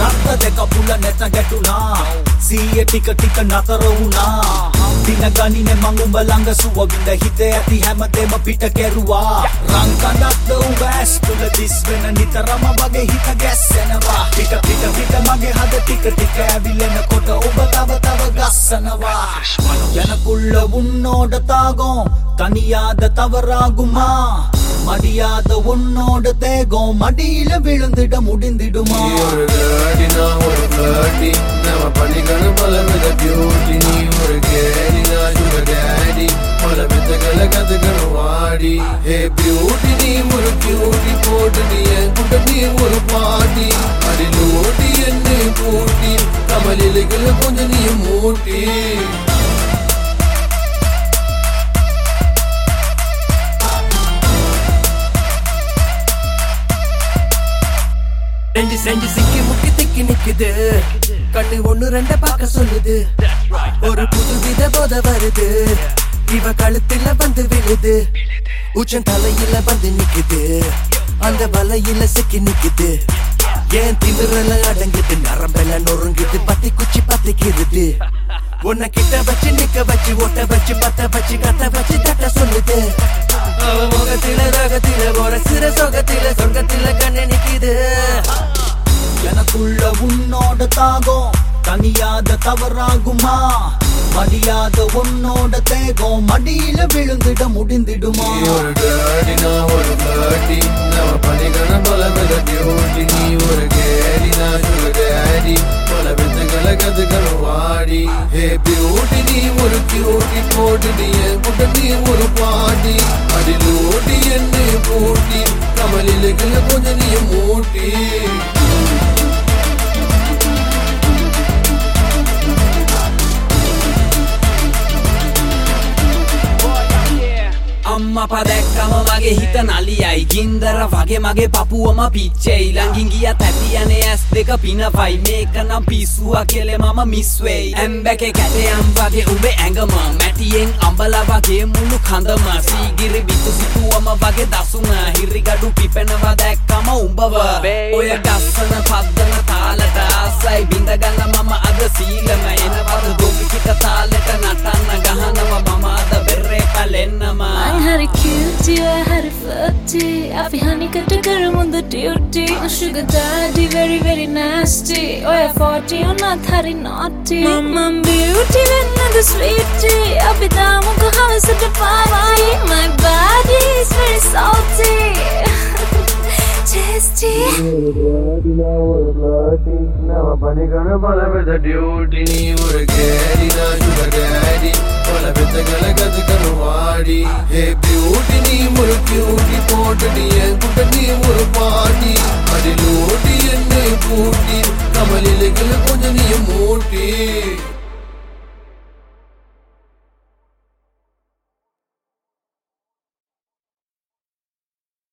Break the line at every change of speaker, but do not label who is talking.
Ratta deka pula neta getuna Siya tika tika nataruna Dinaganine mangumbalanga suwa Vinda hite ati හැමදේම පිට කෙරුවා රංකනත් උවැස් තුල දිස් වෙන නිතරම වගේ හිත ගැස්සෙනවා ටික ටික ටික මගේ හද ටික ටික ඇවිලෙනකොට ඔබ තව තව ගස්සනවා යනකුල්ල උන්නෝඩ තාගෝ තනියාද තව රාගුமா மடியாத உன்னோட தேகம் மடியில விழுந்திட முடிந்திடுமா
ஒரு கேடி நான் ஒரு கேடி நம்ம பண்ணிக்கணு பல வித பியூட்டி நீ ஒரு கேடி நான் சுகர் டேடி பல விதங்களை கத்துக்கணும் வாடி ஹே பியூட்டி நீ ஒரு கியூட்டி போட்டுடி என் கூட நீ ஒரு பாட்டி அடி லோட்டி என்னை பூட்டி கமலிலைகளை கொஞ்சம் நீ மூட்டி
ரெண்டு சிக்கி முக்கி திக்கி நிக்குது கண்ணு ஒண்ணு ரெண்ட பாக்க சொல்லுது ஒரு புது வித போத வருது இவ கழுத்துல வந்து விழுது உச்சன் தலையில வந்து நிக்குது அந்த வலையில சிக்கி நிக்குது ஏன் திமிரல அடங்குது நரம்பெல நொறுங்குது பத்தி குச்சி பத்திக்கிறது உன்னை கிட்ட வச்சு நிக்க வச்சு ஓட்ட வச்சு பத்த வச்சு கத்த வச்சு தட்ட சொல்லுது அவ முகத்தில ரகத்தில ஒரு சிற சொகத்தில சொர்க்கத்தில கண்ணு நிக்குது
எனக்குள்ள உன்னோட தாகம் தனியாத தவறாகுமா மடியாத உன்னோட தேகம் மடியில விழுந்திட முடிந்திடுமா
ஒரு கேடி நான் ஒரு கேடி நம்ம பண்ணிக்கணு பல வித பியூட்டி நீ ஒரு கேடி நான் சுகர் டேடி பல விதங்களை கத்துக்கணும் வாடி ஹே பியூட்டி நீ ஒரு கியூட்டி போட்டுடி என் கூட நீ ஒரு பாட்டி அடி லோட்டி என்னை பூட்டி கமலிலைகளை கொஞ்சம் நீ மூட்டி
අම්මා පදැක්කම වගේ හිත නලියයි ගින්දර වගේ මගේ පපුවම පිච්චෙයි ළඟින් ගියත් ඇතියනේ ඇස් දෙක පිනවයි මේක නම් පිස්සුවා කෙලේ මම මිස් වෙයි ඇම්බැකේ කැටයම් වගේ උඹේ ඇඟම මැටියෙන් අඹලා වගේ මුළු කඳම සීගිරි විතු සිතුවම වගේ දසුන හිරිගඩු පිපෙනවා දැක්කම උඹව ඔය ගස්සන පද්දන තාලට ආසයි බින්ද ගන්න මම අද සීලම එනවද ගොවි කිට තාලෙට නටන්න ගහනවා මම අද බෙරේ පැලෙන්නම
Hari cutie, hari flirty I feel honey cut to girl on the duty Sugar daddy, very very nasty Oh yeah 40, you're not hari naughty Mama beauty, another sweetie I be down, go house at the party My body is very salty Tasty
நம்ம பண்ணிக்கணு பல வித duty நீ ஒரு கேடி நான் sugar daddy பல விதங்களை கத்துக்கணும் வாடி ஹே பியூட்டி நீ ஒரு கியூட்டி போட்டுடி என் கூட நீ ஒரு பாட்டி அடி லோட்டி என்னை பூட்டி கமலிலைகளை கொஞ்சம் நீ மூட்டி